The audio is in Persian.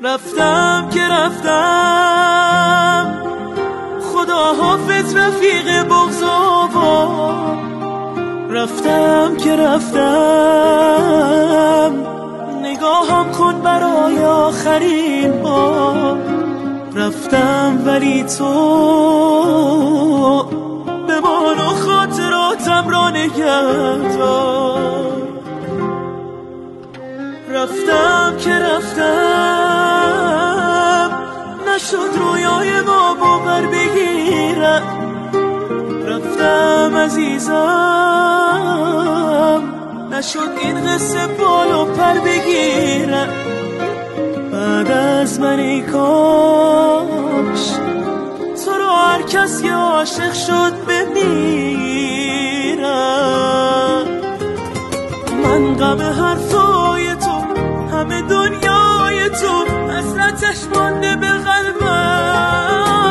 رفتم که رفتم، خدا حافظ رفیق بغض‌آوا. رفتم که رفتم، نگاهم کن برای آخرین بار. رفتم ولی تو بمان و خاطراتم را نگه دار. رفتم که رفتم، نشد رویای ما باور بگیرم. رفتم عزیزم، نشد این قصه بالا پر بگیرم. بعد از من ای کاش تو رو هر کس که عاشق شد بمیرم. من غم حرفای تو، همه دنیای تو، حسرتش مانده به قلبم.